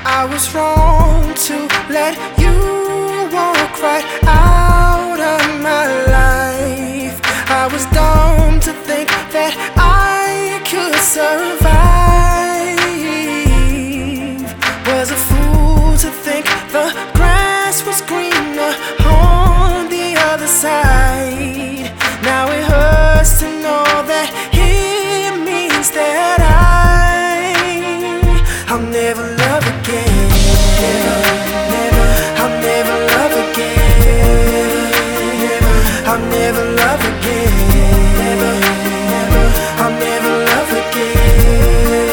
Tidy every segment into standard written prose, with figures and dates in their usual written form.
I was wrong to let you walk right out of my life. I was dumb to think that I could survive. Was a fool to think the grass was greener on the other side. Now it hurts to know that it means that I'll never love again. I'll never love again. I'll never love again. I'll never love again.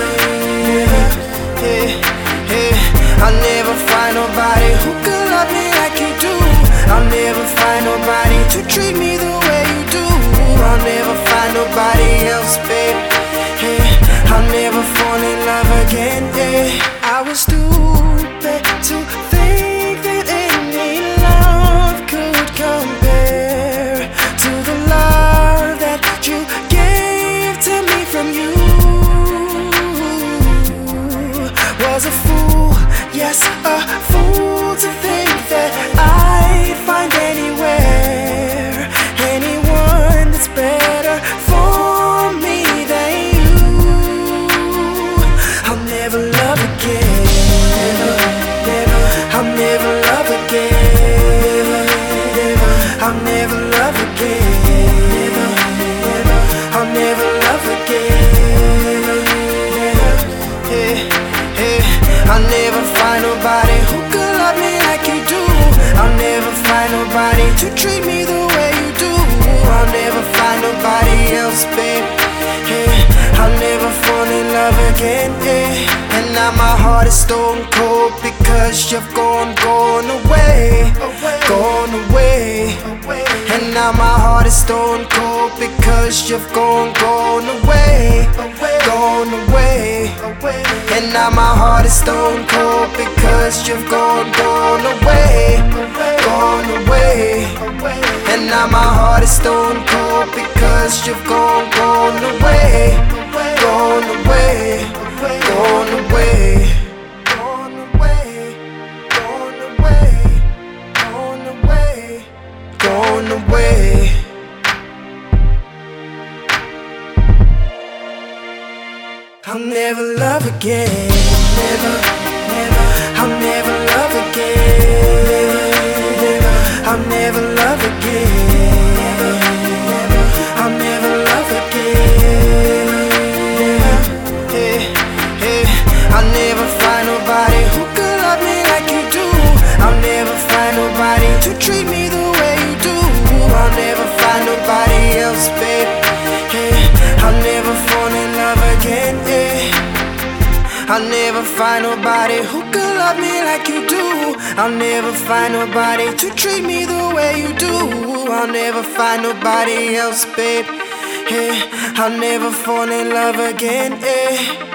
I'll never find nobody who could love me like you do. I'll never find nobody to treat me the way you do. I'll never find nobody else, babe. I'll never fall in love again. I was stupid to think that any love could compare to the love that you gave to me from you. Was a fool, yes, a fool to think that I'd find anywhere anyone that's better for me than you. I'll never love again. I'll never love again. I'll never love again. I'll never love again. I'll never find nobody who could love me like you do. I'll never find nobody to treat me the way you do. I'll never find nobody else, babe. I'll never fall in love again. And now my heart is stone cold because you've gone away. Gone away. And now my heart is stone cold because you've gone away. Gone away. And now my heart is stone cold because you've gone away. Gone away. And now my heart is stone cold because you've gone away. Gone away. Gone away. Gone away. Gone away. Gone away. Gone away. I'll never love again. Never, never. I'll never love again. I'll never love again. Never, never. I'll never love again. I'll never find nobody who could love me like you do. I'll never find nobody to treat me the way you do. I'll never find nobody else, babe. I'll never fall in love again. I'll never find nobody who could love me like you do. I'll never find nobody to treat me the way you do. I'll never find nobody else, babe. I'll never fall in love again.